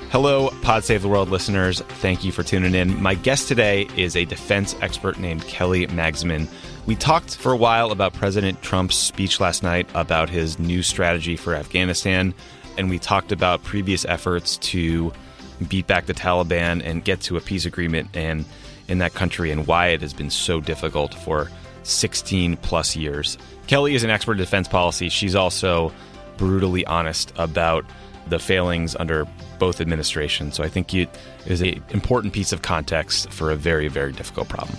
Hello, Pod Save the World listeners. Thank you for tuning in. My guest today is a defense expert named Kelly Magsamen. We talked for a while about President Trump's speech last night about his new strategy for Afghanistan, and we talked about previous efforts to beat back the Taliban and get to a peace agreement in that country and why it has been so difficult for 16 plus years. Kelly is an expert in defense policy. She's also brutally honest about the failings under both administrations. So I think it is an important piece of context for a very, very difficult problem.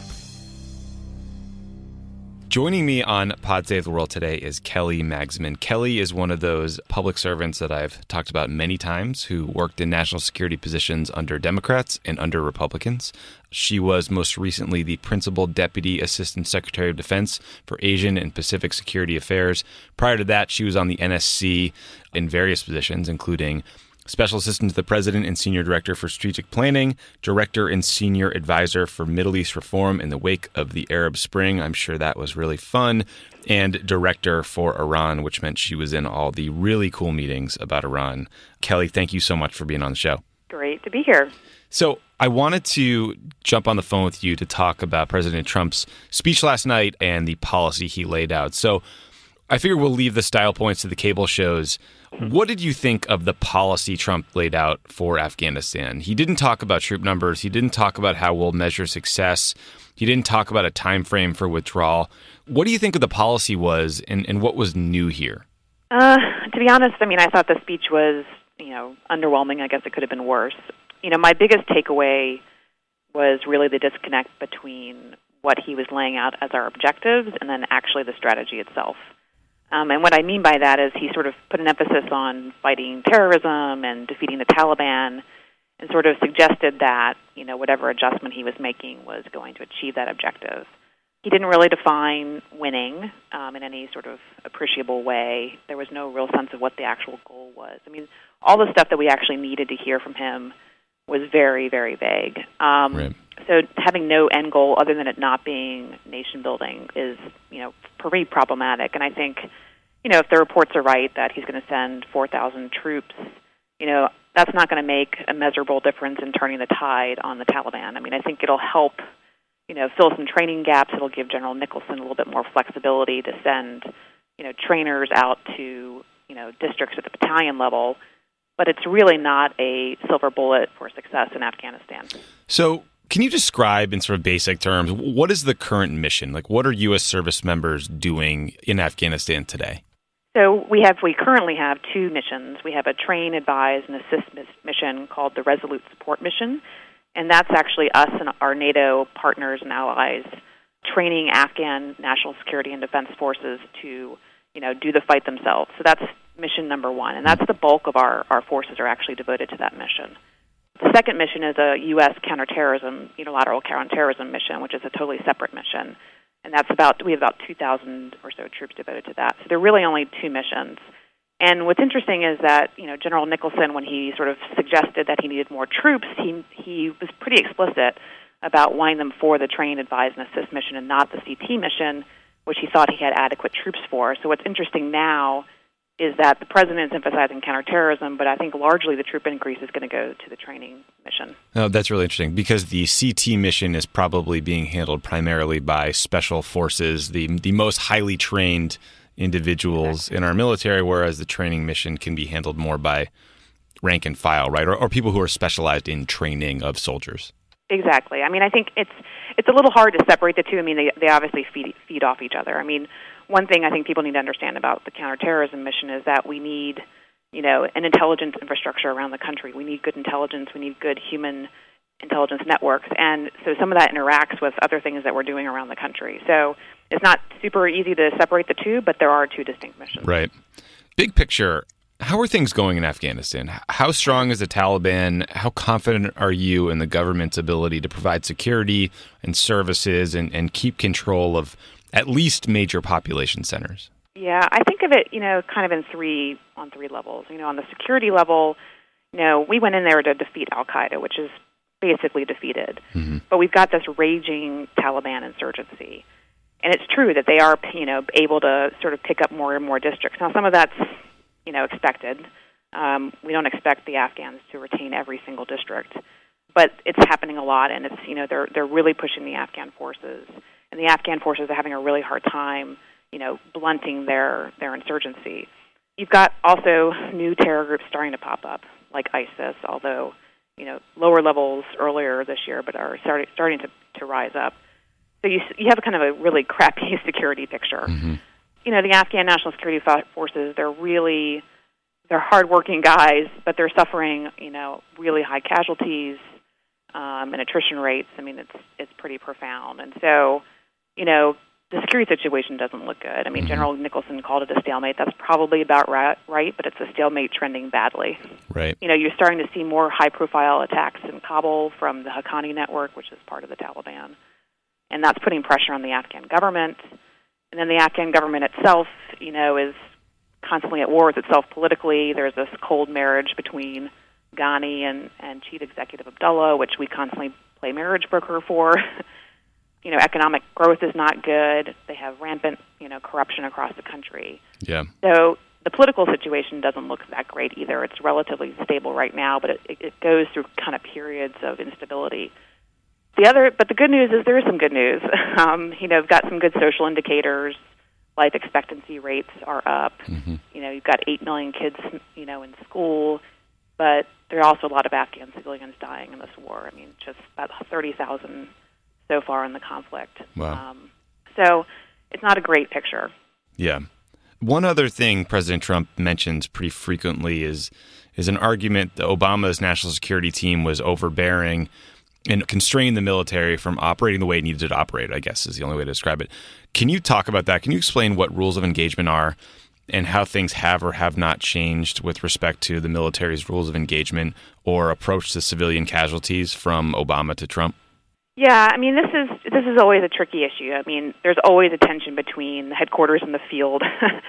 Joining me on Pod Save the World today is Kelly Magsamen. Kelly is one of those public servants that I've talked about many times who worked in national security positions under Democrats and under Republicans. She was most recently the Principal Deputy Assistant Secretary of Defense for Asian and Pacific Security Affairs. Prior to that, she was on the NSC in various positions, including Special Assistant to the President and Senior Director for Strategic Planning, Director and Senior Advisor for Middle East Reform in the wake of the Arab Spring. I'm sure that was really fun. And Director for Iran, which meant she was in all the really cool meetings about Iran. Kelly, thank you so much for being on the show. Great to be here. So I wanted to jump on the phone with you to talk about President Trump's speech last night and the policy he laid out. So I figure we'll leave the style points to the cable shows. What did you think of the policy Trump laid out for Afghanistan? He didn't talk about troop numbers. He didn't talk about how we'll measure success. He didn't talk about a time frame for withdrawal. What do you think of the policy was, and what was new here? To be honest, I thought the speech was, underwhelming. I guess it could have been worse. My biggest takeaway was really the disconnect between what he was laying out as our objectives and then actually the strategy itself. And what I mean by that is he sort of put an emphasis on fighting terrorism and defeating the Taliban and sort of suggested that, whatever adjustment he was making was going to achieve that objective. He didn't really define winning in any sort of appreciable way. There was no real sense of what the actual goal was. All the stuff that we actually needed to hear from him was very, very vague. Right. So having no end goal other than it not being nation building is, pretty problematic. And I think, if the reports are right that he's going to send 4,000 troops, that's not going to make a measurable difference in turning the tide on the Taliban. I think it'll help, fill some training gaps. It'll give General Nicholson a little bit more flexibility to send, trainers out to, districts at the battalion level. But it's really not a silver bullet for success in Afghanistan. So can you describe in sort of basic terms, what is the current mission? Like, what are U.S. service members doing in Afghanistan today? So we currently have two missions. We have a train, advise, and assist mission called the Resolute Support Mission, and that's actually us and our NATO partners and allies training Afghan national security and defense forces to, do the fight themselves. So that's mission number one, and that's the bulk of our forces are actually devoted to that mission. The second mission is a U.S. unilateral counterterrorism mission, which is a totally separate mission. And we have about 2,000 or so troops devoted to that. So there are really only two missions. And what's interesting is that, General Nicholson, when he sort of suggested that he needed more troops, he was pretty explicit about wanting them for the train, advise, and assist mission and not the CT mission, which he thought he had adequate troops for. So what's interesting now is that the president is emphasizing counterterrorism, but I think largely the troop increase is going to go to the training mission. Oh, that's really interesting because the CT mission is probably being handled primarily by special forces, the most highly trained individuals in our military, whereas the training mission can be handled more by rank and file, right? Or people who are specialized in training of soldiers. Exactly. I think it's a little hard to separate the two. They obviously feed off each other. One thing I think people need to understand about the counterterrorism mission is that we need, an intelligence infrastructure around the country. We need good intelligence. We need good human intelligence networks. And so some of that interacts with other things that we're doing around the country. So it's not super easy to separate the two, but there are two distinct missions. Right. Big picture, how are things going in Afghanistan? How strong is the Taliban? How confident are you in the government's ability to provide security and services and keep control of at least major population centers? Yeah, I think of it, kind of on three levels. On the security level, we went in there to defeat al-Qaeda, which is basically defeated. Mm-hmm. But we've got this raging Taliban insurgency. And it's true that they are, able to sort of pick up more and more districts. Now, some of that's, expected. We don't expect the Afghans to retain every single district, but it's happening a lot, and it's they're really pushing the Afghan forces, and the Afghan forces are having a really hard time blunting their insurgency. You've got also new terror groups starting to pop up, like ISIS, although lower levels earlier this year, but are starting to rise up. So you have kind of a really crappy security picture. Mm-hmm. The Afghan National Security Forces, they're hardworking guys, but they're suffering really high casualties and attrition rates. I mean, it's pretty profound, and so the security situation doesn't look good. I mean, General Nicholson called it a stalemate. That's probably about right, but it's a stalemate trending badly. Right. You're starting to see more high-profile attacks in Kabul from the Haqqani network, which is part of the Taliban, and that's putting pressure on the Afghan government. And then the Afghan government itself, is constantly at war with itself politically. There's this cold marriage between Ghani and Chief Executive Abdullah, which we constantly play marriage broker for. Economic growth is not good. They have rampant, corruption across the country. Yeah. So the political situation doesn't look that great either. It's relatively stable right now, but it goes through kind of periods of instability. But the good news is there is some good news. We've got some good social indicators. Life expectancy rates are up. Mm-hmm. You've got 8 million kids, in school, but there are also a lot of Afghan civilians dying in this war. I mean, just about 30,000 so far in the conflict. Wow. So it's not a great picture. Yeah. One other thing President Trump mentions pretty frequently is an argument that Obama's national security team was overbearing and constrained the military from operating the way it needed to operate, I guess is the only way to describe it. Can you talk about that? Can you explain what rules of engagement are and how things have or have not changed with respect to the military's rules of engagement or approach to civilian casualties from Obama to Trump? Yeah, I mean, this is always a tricky issue. I mean, there's always a tension between the headquarters and the field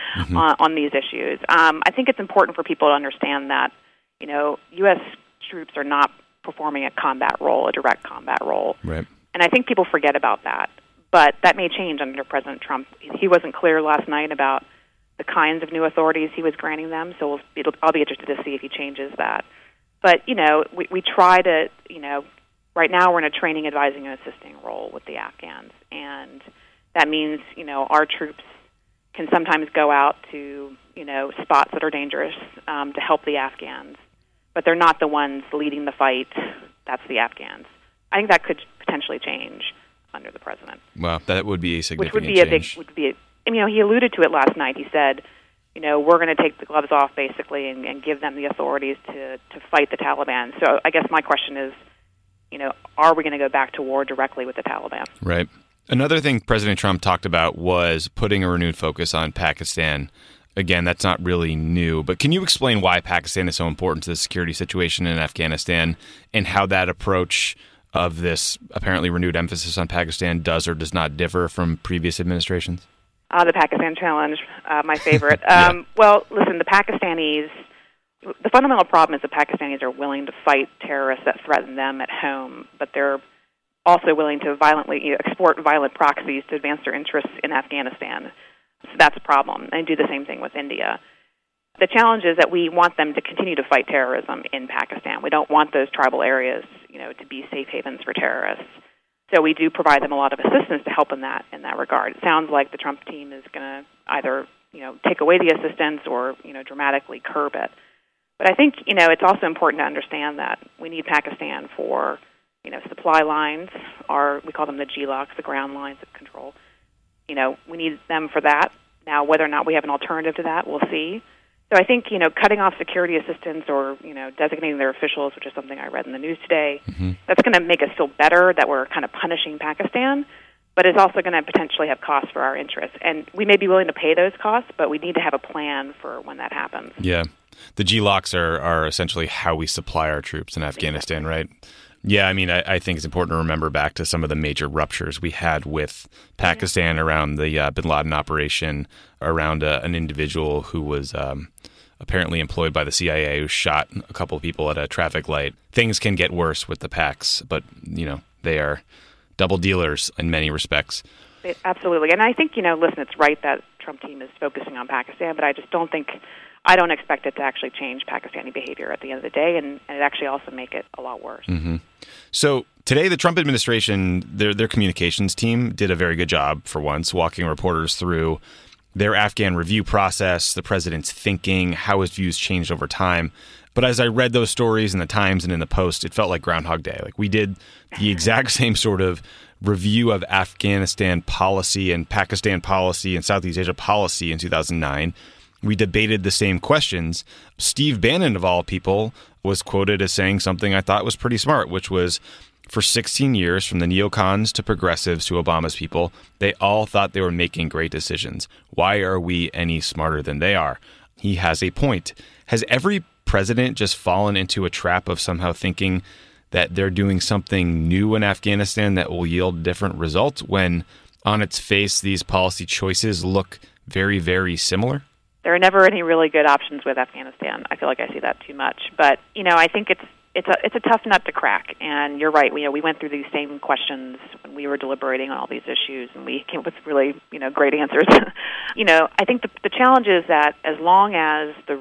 on these issues. I think it's important for people to understand that, U.S. troops are not performing a combat role, a direct combat role. Right. And I think people forget about that. But that may change under President Trump. He wasn't clear last night about the kinds of new authorities he was granting them, so I'll be interested to see if he changes that. But, we try to, right now we're in a training, advising, and assisting role with the Afghans. And that means, our troops can sometimes go out to, spots that are dangerous to help the Afghans. But they're not the ones leading the fight. That's the Afghans. I think that could potentially change under the president. Wow, that would be a significant change. He alluded to it last night. He said, we're going to take the gloves off, basically, and give them the authorities to fight the Taliban. So I guess my question is, are we going to go back to war directly with the Taliban? Right. Another thing President Trump talked about was putting a renewed focus on Pakistan. Again, that's not really new, but can you explain why Pakistan is so important to the security situation in Afghanistan and how that approach of this apparently renewed emphasis on Pakistan does or does not differ from previous administrations? The Pakistan challenge, my favorite. Yeah. Well, listen, the fundamental problem is the Pakistanis are willing to fight terrorists that threaten them at home, but they're also willing to violently export violent proxies to advance their interests in Afghanistan. So that's a problem, and do the same thing with India. The challenge is that we want them to continue to fight terrorism in Pakistan. We don't want those tribal areas, to be safe havens for terrorists. So we do provide them a lot of assistance to help in that regard. It sounds like the Trump team is going to either, take away the assistance or, dramatically curb it. But I think, it's also important to understand that we need Pakistan for, supply lines, we call them the GLOCs, the ground lines of control. We need them for that. Now, whether or not we have an alternative to that, we'll see. So I think, cutting off security assistance or, designating their officials, which is something I read in the news today, that's going to make us feel better that we're kind of punishing Pakistan, but it's also going to potentially have costs for our interests. And we may be willing to pay those costs, but we need to have a plan for when that happens. Yeah. The GLOCs are essentially how we supply our troops in Afghanistan, right? Yeah, I mean, I think it's important to remember back to some of the major ruptures we had with Pakistan around the bin Laden operation, around an individual who was apparently employed by the CIA who shot a couple of people at a traffic light. Things can get worse with the Paks, but, they are double dealers in many respects. Absolutely. And I think, listen, it's right that Trump team is focusing on Pakistan, but I just don't think I don't expect it to actually change Pakistani behavior at the end of the day, and it actually also make it a lot worse. Mm-hmm. So today, the Trump administration, their communications team did a very good job, for once, walking reporters through their Afghan review process, the president's thinking, how his views changed over time. But as I read those stories in the Times and in the Post, it felt like Groundhog Day. Like, we did the exact same sort of review of Afghanistan policy and Pakistan policy and Southeast Asia policy in 2009. We debated the same questions. Steve Bannon, of all people, was quoted as saying something I thought was pretty smart, which was, for 16 years, from the neocons to progressives to Obama's people, they all thought they were making great decisions. Why are we any smarter than they are? He has a point. Has every president just fallen into a trap of somehow thinking that they're doing something new in Afghanistan that will yield different results when, on its face, these policy choices look very, very similar? There are never any really good options with Afghanistan. I feel like I see that too much. But, I think it's a tough nut to crack. And you're right. We went through these same questions when we were deliberating on all these issues, and we came up with really, great answers. I think the challenge is that as long as the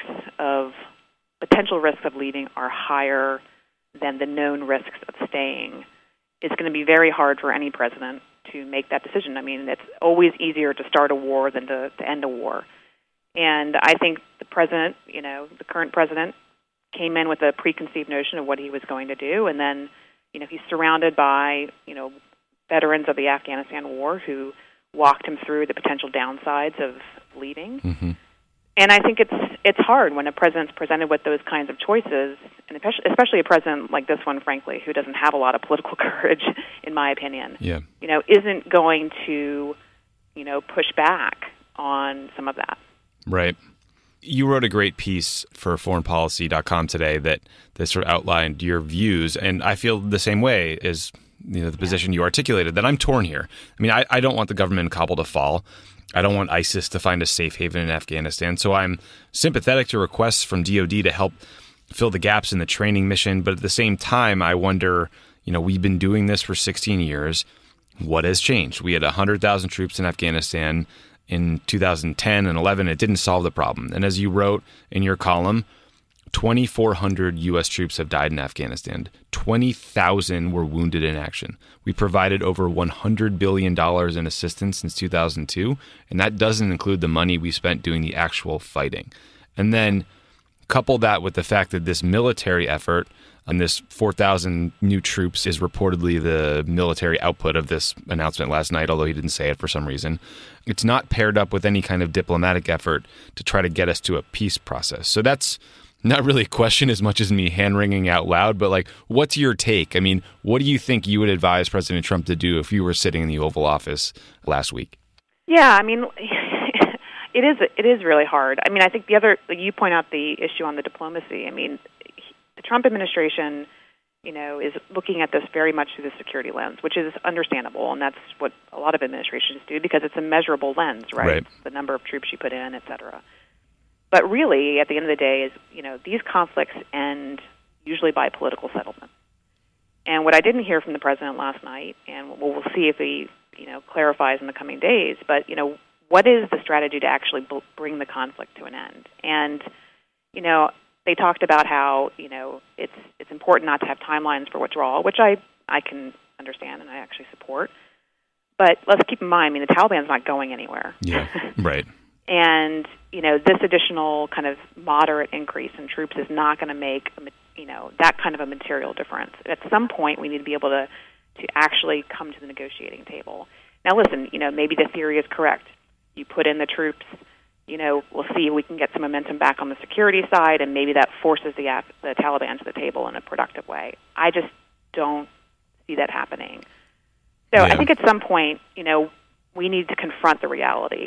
potential risks of leaving are higher than the known risks of staying, it's going to be very hard for any president to make that decision. I mean, it's always easier to start a war than to end a war. And I think the president, the current president, came in with a preconceived notion of what he was going to do, and then, he's surrounded by, veterans of the Afghanistan war who walked him through the potential downsides of leaving. Mm-hmm. And I think it's hard when a president's presented with those kinds of choices, and especially a president like this one, frankly, who doesn't have a lot of political courage, in my opinion. Yeah. Isn't going to, push back on some of that. Right. You wrote a great piece for foreignpolicy.com today that sort of outlined your views, and I feel the same way as the position you articulated, that I'm torn here. I mean, I don't want the government in Kabul to fall. I don't want ISIS to find a safe haven in Afghanistan. So I'm sympathetic to requests from DoD to help fill the gaps in the training mission. But at the same time, I wonder, we've been doing this for 16 years. What has changed? We had 100,000 troops in Afghanistan in 2010 and 11. It didn't solve the problem. And as you wrote in your column, 2,400 U.S. troops have died in Afghanistan. 20,000 were wounded in action. We provided over $100 billion in assistance since 2002, and that doesn't include the money we spent doing the actual fighting. And then couple that with the fact that this military effort and this 4,000 new troops is reportedly the military output of this announcement last night, although he didn't say it for some reason. It's not paired up with any kind of diplomatic effort to try to get us to a peace process. So that's not really a question as much as me hand-wringing out loud, but what's your take? I mean, what do you think you would advise President Trump to do if you were sitting in the Oval Office last week? Yeah, I mean, it is really hard. I mean, I think you point out the issue on the diplomacy. I mean, the Trump administration, is looking at this very much through the security lens, which is understandable, and that's what a lot of administrations do because it's a measurable lens, right? The number of troops you put in, et cetera. But really, at the end of the day, these conflicts end usually by political settlement. And what I didn't hear from the president last night, and we'll see if he, clarifies in the coming days, but, what is the strategy to actually bring the conflict to an end? And, they talked about how, it's important not to have timelines for withdrawal, which I can understand and I actually support. But let's keep in mind, the Taliban's not going anywhere. Yeah, right. And, this additional kind of moderate increase in troops is not going to make, that kind of a material difference. At some point, we need to be able to actually come to the negotiating table. Now, listen, maybe the theory is correct. You put in the troops, we'll see if we can get some momentum back on the security side, and maybe that forces the Taliban to the table in a productive way. I just don't see that happening. So I think at some point, we need to confront the reality.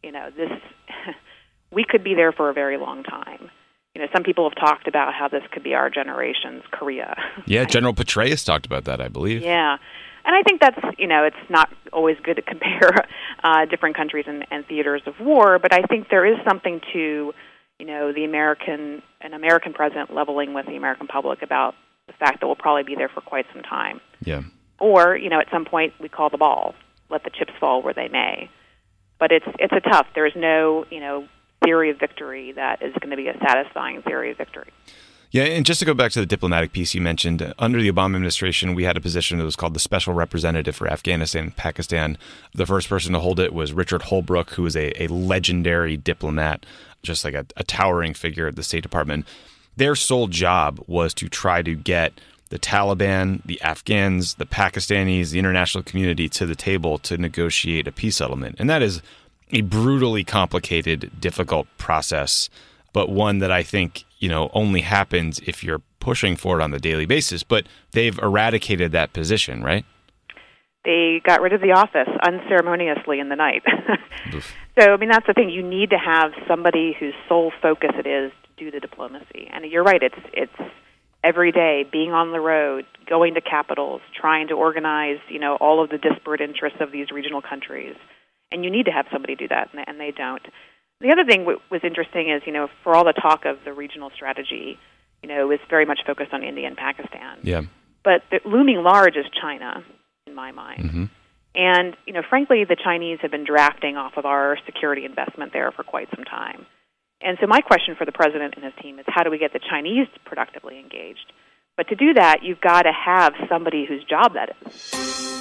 We could be there for a very long time. Some people have talked about how this could be our generation's Korea. Yeah, General Petraeus talked about that, I believe. Yeah. And I think that's, it's not always good to compare different countries and theaters of war, but I think there is something to, an American president leveling with the American public about the fact that we'll probably be there for quite some time. Yeah. Or, at some point we call the ball, let the chips fall where they may. But it's a tough. There is no, theory of victory that is going to be a satisfying theory of victory. Yeah, and just to go back to the diplomatic piece you mentioned, under the Obama administration, we had a position that was called the Special Representative for Afghanistan and Pakistan. The first person to hold it was Richard Holbrooke, who was a legendary diplomat, just like a towering figure at the State Department. Their sole job was to try to get the Taliban, the Afghans, the Pakistanis, the international community to the table to negotiate a peace settlement. And that is a brutally complicated, difficult process, but one that I think, only happens if you're pushing for it on the daily basis. But they've eradicated that position, right? They got rid of the office unceremoniously in the night. So, that's the thing. You need to have somebody whose sole focus it is to do the diplomacy. And you're right, it's every day being on the road, going to capitals, trying to organize, all of the disparate interests of these regional countries. And you need to have somebody do that, and they don't. The other thing was interesting is, for all the talk of the regional strategy, is very much focused on India and Pakistan. Yeah. But looming large is China, in my mind. Mm-hmm. And, frankly, the Chinese have been drafting off of our security investment there for quite some time. And so my question for the president and his team is, how do we get the Chinese productively engaged? But to do that, you've got to have somebody whose job that is.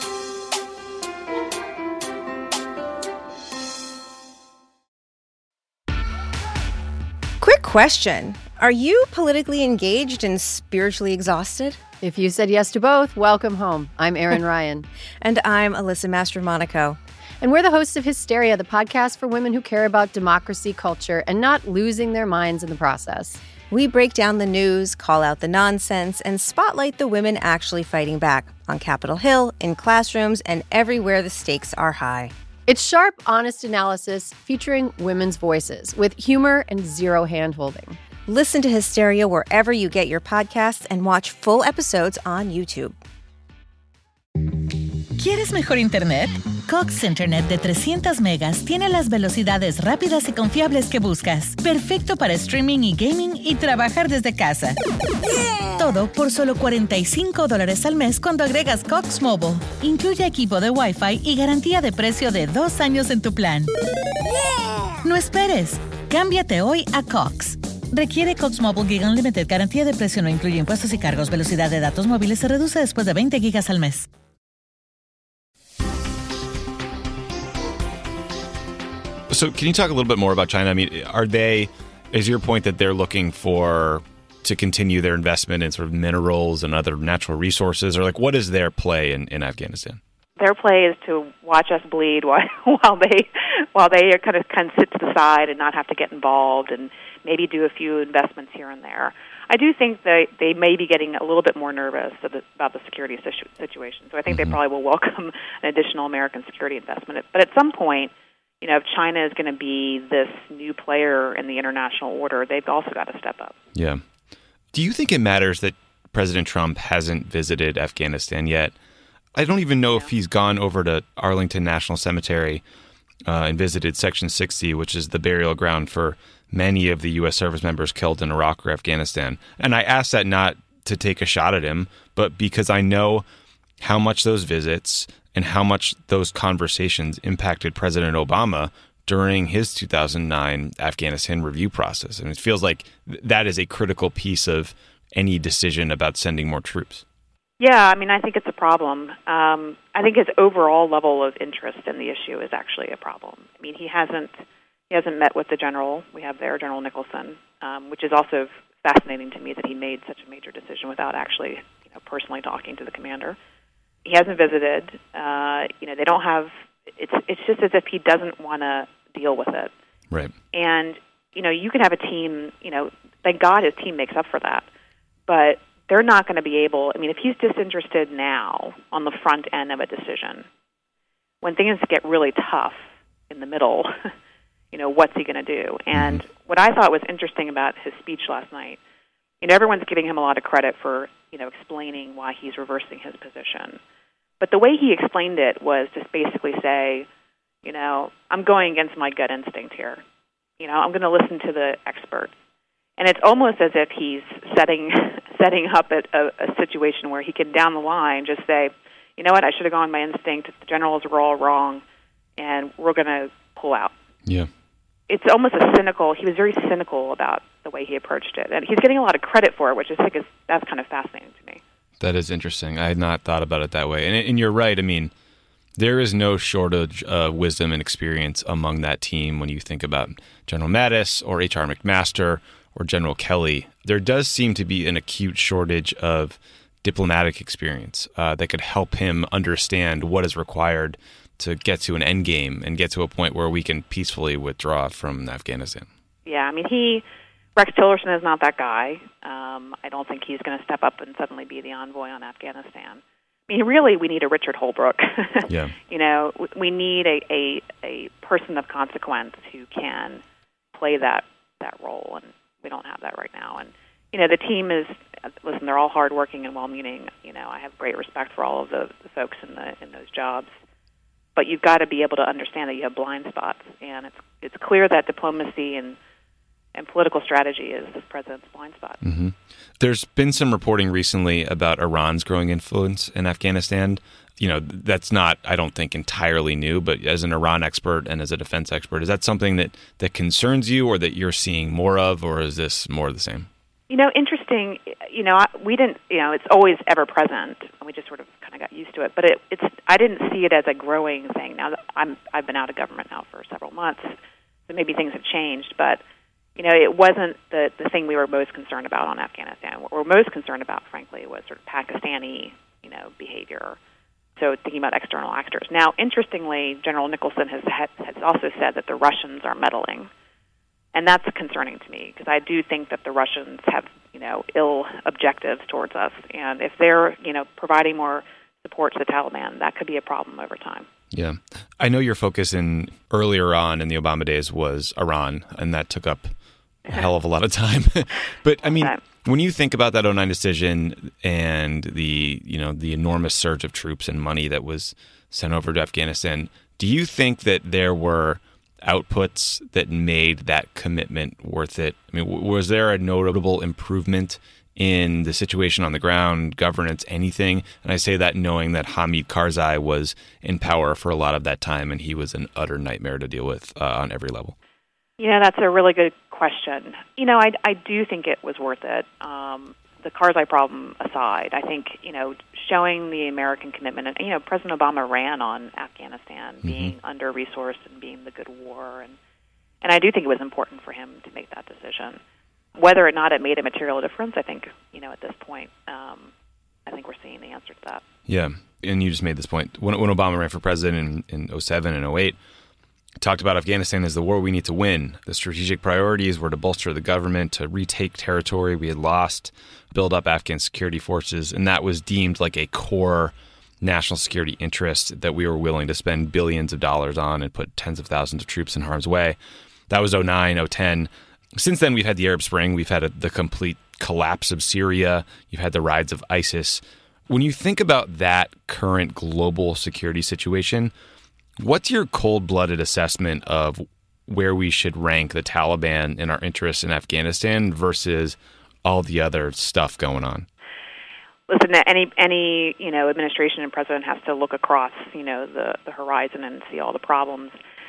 Quick question. Are you politically engaged and spiritually exhausted? If you said yes to both, welcome home. I'm Erin Ryan. And I'm Alyssa Mastromonaco. And we're the hosts of Hysteria, the podcast for women who care about democracy, culture, and not losing their minds in the process. We break down the news, call out the nonsense, and spotlight the women actually fighting back on Capitol Hill, in classrooms, and everywhere the stakes are high. It's sharp, honest analysis featuring women's voices with humor and zero hand-holding. Listen to Hysteria wherever you get your podcasts and watch full episodes on YouTube. ¿Quieres mejor internet? Cox Internet de 300 megas tiene las velocidades rápidas y confiables que buscas. Perfecto para streaming y gaming y trabajar desde casa. Yeah. Todo por solo $45 al mes cuando agregas Cox Mobile. Incluye equipo de Wi-Fi y garantía de precio de 2 años en tu plan. Yeah. No esperes. Cámbiate hoy a Cox. Requiere Cox Mobile Gig Unlimited. Garantía de precio no incluye impuestos y cargos. Velocidad de datos móviles se reduce después de 20 gigas al mes. So can you talk a little bit more about China? Is your point that they're looking to continue their investment in sort of minerals and other natural resources? Or what is their play in Afghanistan? Their play is to watch us bleed while they kind of sit to the side and not have to get involved and maybe do a few investments here and there. I do think they may be getting a little bit more nervous about the security situation. So I think they probably will welcome an additional American security investment. But at some point, if China is going to be this new player in the international order, they've also got to step up. Yeah. Do you think it matters that President Trump hasn't visited Afghanistan yet? I don't even know if he's gone over to Arlington National Cemetery and visited Section 60, which is the burial ground for many of the U.S. service members killed in Iraq or Afghanistan. And I ask that not to take a shot at him, but because I know how much those visits and how much those conversations impacted President Obama during his 2009 Afghanistan review process. And it feels like that is a critical piece of any decision about sending more troops. Yeah, I think it's a problem. I think his overall level of interest in the issue is actually a problem. He hasn't met with the general we have there, General Nicholson, which is also fascinating to me that he made such a major decision without actually personally talking to the commander. He hasn't visited. They don't have. It's just as if he doesn't want to deal with it. Right. And you can have a team. Thank God his team makes up for that. But they're not going to be able. If he's disinterested now on the front end of a decision, when things get really tough in the middle, what's he going to do? And what I thought was interesting about his speech last night, everyone's giving him a lot of credit for explaining why he's reversing his position. But the way he explained it was just basically say, I'm going against my gut instinct here. I'm going to listen to the experts. And it's almost as if he's setting up a situation where he can, down the line, just say, you know what, I should have gone with my instinct. The generals were all wrong, and we're going to pull out. Yeah. it's almost he was very cynical about the way he approached it. And he's getting a lot of credit for it, which I think that's kind of fascinating to me. That is interesting. I had not thought about it that way. And you're right. I mean, there is no shortage of wisdom and experience among that team when you think about General Mattis or H.R. McMaster or General Kelly. There does seem to be an acute shortage of diplomatic experience that could help him understand what is required to get to an end game and get to a point where we can peacefully withdraw from Afghanistan. Yeah, I mean, Rex Tillerson is not that guy. I don't think he's going to step up and suddenly be the envoy on Afghanistan. I mean, really, we need a Richard Holbrooke. Yeah. We need a person of consequence who can play that role, and we don't have that right now. And the team is, listen, they're all hardworking and well-meaning. I have great respect for all of the folks in those jobs. But you've got to be able to understand that you have blind spots, and it's clear that diplomacy and political strategy is this president's blind spot. Mm-hmm. There's been some reporting recently about Iran's growing influence in Afghanistan. That's not, I don't think, entirely new, but as an Iran expert and as a defense expert, is that something that concerns you or that you're seeing more of, or is this more of the same? Interesting. We didn't. It's always ever present. We just sort of kind of got used to it. But it's. I didn't see it as a growing thing. Now I've been out of government now for several months, so maybe things have changed. But it wasn't the thing we were most concerned about on Afghanistan. What we're most concerned about, frankly, was sort of Pakistani behavior. So thinking about external actors. Now, interestingly, General Nicholson has also said that the Russians are meddling. And that's concerning to me because I do think that the Russians have, ill objectives towards us. And if they're, providing more support to the Taliban, that could be a problem over time. Yeah. I know your focus earlier on in the Obama days was Iran, and that took up a hell of a lot of time. But, I mean, when you think about that 2009 decision and the enormous surge of troops and money that was sent over to Afghanistan, do you think that there were outputs that made that commitment worth it? I mean, was there a notable improvement in the situation on the ground, governance, anything? And I say that knowing that Hamid Karzai was in power for a lot of that time, and he was an utter nightmare to deal with on every level. Yeah, that's a really good question. I do think it was worth it. The Karzai problem aside, I think, showing the American commitment, and, President Obama ran on Afghanistan being under-resourced and being the good war, and I do think it was important for him to make that decision. Whether or not it made a material difference, I think, at this point, I think we're seeing the answer to that. Yeah, and you just made this point. When Obama ran for president in 2007 and 2008, talked about Afghanistan as the war we need to win. The strategic priorities were to bolster the government, to retake territory we had lost, build up Afghan security forces, and that was deemed like a core national security interest that we were willing to spend billions of dollars on and put tens of thousands of troops in harm's way. That was 2009, 2010. Since then, we've had the Arab Spring. We've had the complete collapse of Syria. You've had the rise of ISIS. When you think about that current global security situation, what's your cold-blooded assessment of where we should rank the Taliban in our interests in Afghanistan versus all the other stuff going on? Listen, any administration and president has to look across the horizon and see all the problems.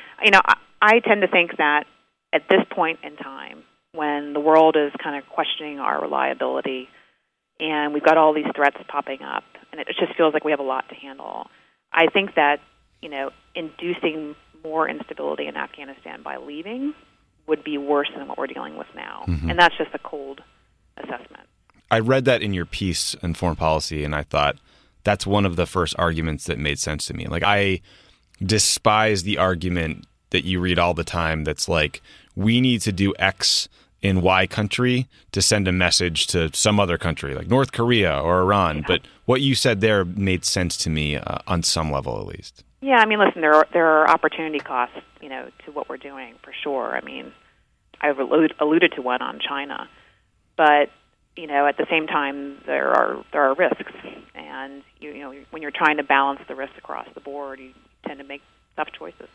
I tend to think that at this point in time, when the world is kind of questioning our reliability, and we've got all these threats popping up, and it just feels like we have a lot to handle, I think that inducing more instability in Afghanistan by leaving would be worse than what we're dealing with now. Mm-hmm. And that's just a cold assessment. I read that in your piece in Foreign Policy, and I thought that's one of the first arguments that made sense to me. Like, I despise the argument that you read all the time that's like, we need to do X in Y country to send a message to some other country, like North Korea or Iran. Yeah. But what you said there made sense to me on some level, at least. Yeah, I mean, listen, there are opportunity costs, to what we're doing for sure. I mean, I've alluded to one on China, but at the same time, there are risks, and when you're trying to balance the risks across the board, you tend to make tough choices.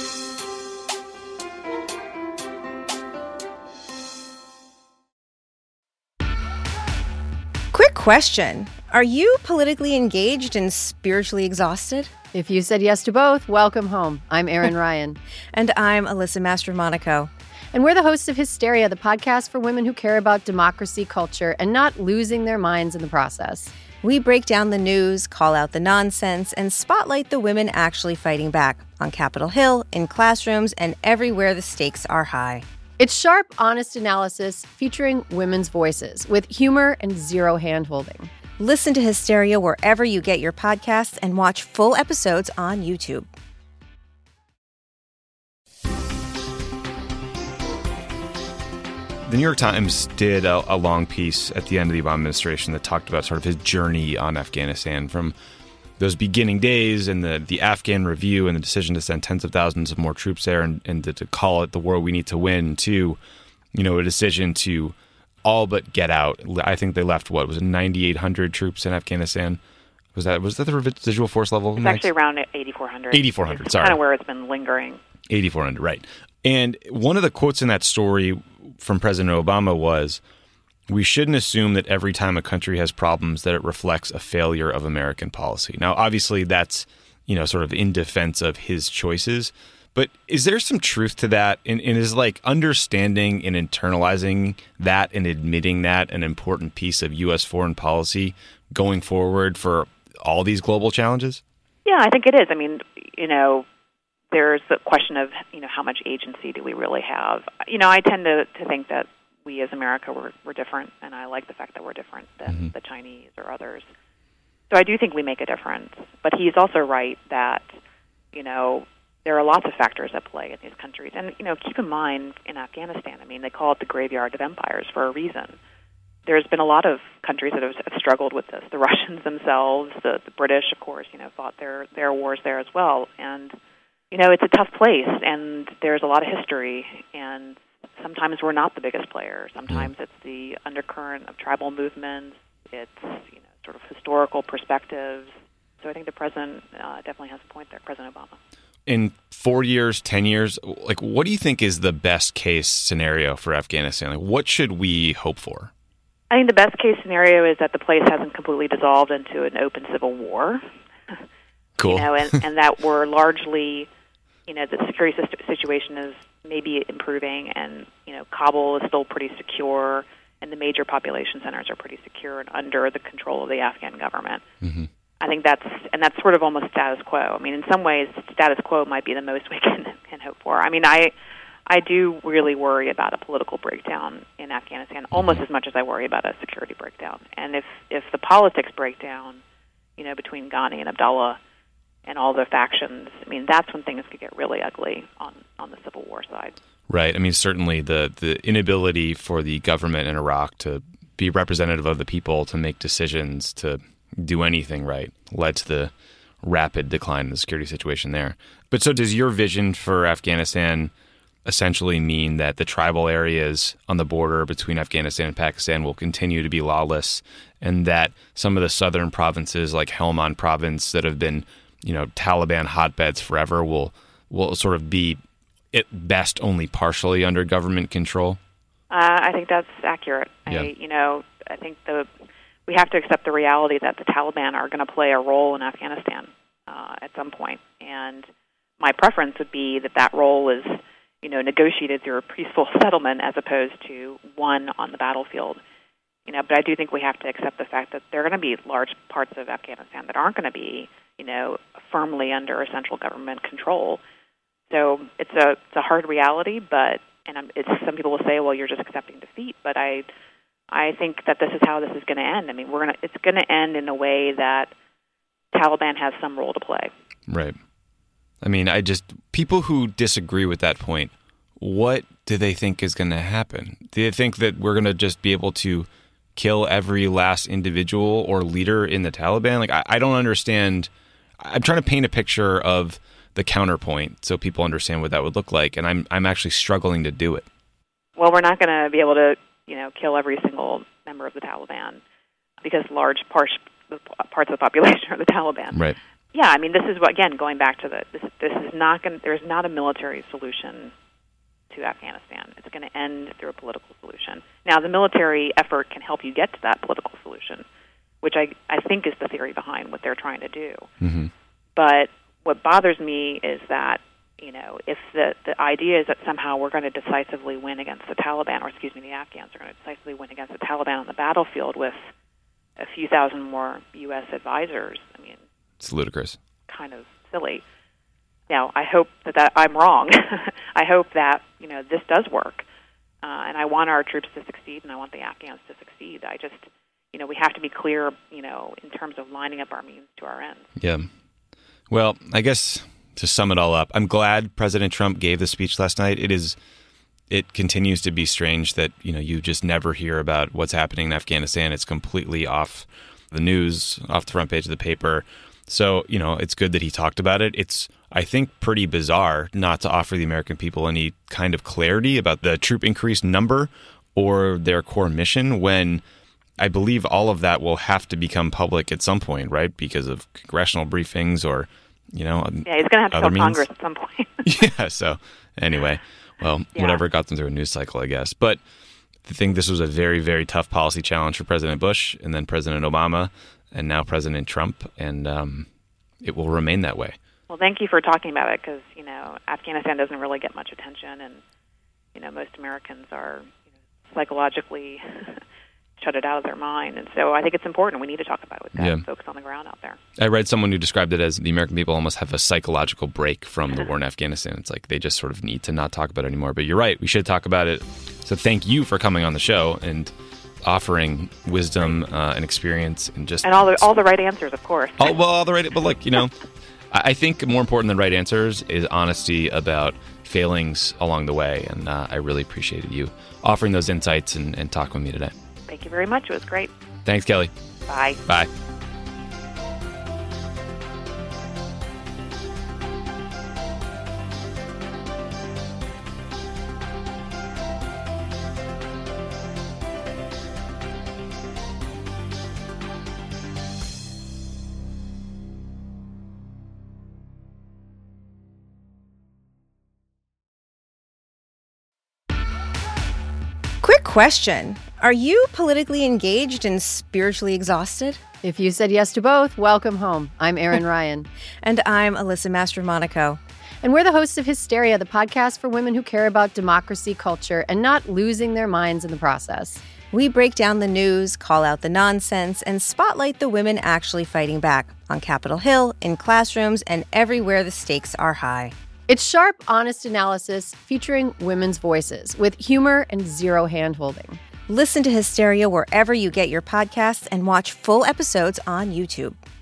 Quick question. Are you politically engaged and spiritually exhausted? If you said yes to both, welcome home. I'm Erin Ryan. And I'm Alyssa Mastromonaco. And we're the hosts of Hysteria, the podcast for women who care about democracy, culture, and not losing their minds in the process. We break down the news, call out the nonsense, and spotlight the women actually fighting back on Capitol Hill, in classrooms, and everywhere the stakes are high. It's sharp, honest analysis featuring women's voices with humor and zero hand-holding. Listen to Hysteria wherever you get your podcasts and watch full episodes on YouTube. The New York Times did a long piece at the end of the Obama administration that talked about sort of his journey on Afghanistan from those beginning days and the Afghan review and the decision to send tens of thousands of more troops there and to call it the war we need to win to, a decision to all but get out. I think they left, what was it, 9,800 troops in Afghanistan? Was that the residual force level? It's actually around 8,400. 8,400, sorry. Kind of where it's been lingering. 8,400, right. And one of the quotes in that story from President Obama was, "We shouldn't assume that every time a country has problems that it reflects a failure of American policy." Now, obviously, that's, sort of in defense of his choices. But is there some truth to that? And is understanding and internalizing that and admitting that an important piece of U.S. foreign policy going forward for all these global challenges? Yeah, I think it is. I mean, there's the question of, how much agency do we really have? I tend to think that we as America, we're different, and I like the fact that we're different than the Chinese or others. So I do think we make a difference. But he's also right that, there are lots of factors at play in these countries. And, keep in mind, in Afghanistan, they call it the graveyard of empires for a reason. There's been a lot of countries that have struggled with this. The Russians themselves, the British, of course, fought their wars there as well. And, it's a tough place, and there's a lot of history, and sometimes we're not the biggest player. Sometimes it's the undercurrent of tribal movements. It's, sort of historical perspectives. So I think the president definitely has a point there, President Obama. In 4 years, 10 years, what do you think is the best case scenario for Afghanistan? What should we hope for? I think the best case scenario is that the place hasn't completely dissolved into an open civil war. Cool. And that we're largely, the security situation is maybe improving, and, Kabul is still pretty secure, and the major population centers are pretty secure and under the control of the Afghan government. Mm-hmm. I think that's sort of almost status quo. In some ways, status quo might be the most we can hope for. I do really worry about a political breakdown in Afghanistan, almost as much as I worry about a security breakdown. And if the politics break down, between Ghani and Abdullah and all the factions, that's when things could get really ugly on the civil war side. Right. Certainly the inability for the government in Iraq to be representative of the people, to make decisions, to do anything right, led to the rapid decline in the security situation there. But so does your vision for Afghanistan essentially mean that the tribal areas on the border between Afghanistan and Pakistan will continue to be lawless, and that some of the southern provinces like Helmand province that have been, Taliban hotbeds forever will sort of be at best only partially under government control? I think that's accurate. Yeah. I think we have to accept the reality that the Taliban are going to play a role in Afghanistan at some point. And my preference would be that role is, negotiated through a peaceful settlement as opposed to one on the battlefield. But I do think we have to accept the fact that there are going to be large parts of Afghanistan that aren't going to be, firmly under a central government control. So it's a hard reality, some people will say, well, you're just accepting defeat. But I think that this is how this is going to end. It's going to end in a way that Taliban has some role to play. Right. People who disagree with that point, what do they think is going to happen? Do they think that we're going to just be able to kill every last individual or leader in the Taliban? I don't understand. I'm trying to paint a picture of the counterpoint so people understand what that would look like, and I'm actually struggling to do it. Well, we're not going to be able to, kill every single member of the Taliban because large parts of the population are the Taliban. Right. Yeah, this is again going back to this is not going. There's not a military solution to Afghanistan. It's going to end through a political solution. Now, the military effort can help you get to that political solution, which I think is the theory behind what they're trying to do. Mm-hmm. But what bothers me is that, if the idea is that somehow we're going to decisively win against the Taliban, the Afghans are going to decisively win against the Taliban on the battlefield with a few thousand more U.S. advisors, it's ludicrous. Kind of silly. Now, I hope that I'm wrong. I hope that, this does work. And I want our troops to succeed, and I want the Afghans to succeed. I just, we have to be clear, in terms of lining up our means to our ends. Yeah. Well, I guess to sum it all up, I'm glad President Trump gave the speech last night. It continues to be strange that, you just never hear about what's happening in Afghanistan. It's completely off the news, off the front page of the paper. So, it's good that he talked about it. It's, I think, pretty bizarre not to offer the American people any kind of clarity about the troop increase number or their core mission when I believe all of that will have to become public at some point, right? Because of congressional briefings or, Yeah, he's going to have to tell Congress at some point. Yeah, so anyway, whatever got them through a news cycle, I guess. But I think this was a very, very tough policy challenge for President Bush and then President Obama and now President Trump, and it will remain that way. Well, thank you for talking about it because, Afghanistan doesn't really get much attention, and, most Americans are psychologically shut it out of their mind. And so I think it's important. We need to talk about it with folks on the ground out there. I read someone who described it as the American people almost have a psychological break from the war in Afghanistan. It's like they just sort of need to not talk about it anymore. But you're right. We should talk about it. So thank you for coming on the show and offering wisdom and experience and just... And all the right answers, of course. All the right... But look, I think more important than right answers is honesty about failings along the way. And I really appreciated you offering those insights and talking with me today. Thank you very much. It was great. Thanks, Kelly. Bye. Bye. Quick question. Are you politically engaged and spiritually exhausted? If you said yes to both, welcome home. I'm Erin Ryan. And I'm Alyssa Mastromonaco. And we're the hosts of Hysteria, the podcast for women who care about democracy, culture, and not losing their minds in the process. We break down the news, call out the nonsense, and spotlight the women actually fighting back on Capitol Hill, in classrooms, and everywhere the stakes are high. It's sharp, honest analysis featuring women's voices with humor and zero hand-holding. Listen to Hysteria wherever you get your podcasts and watch full episodes on YouTube.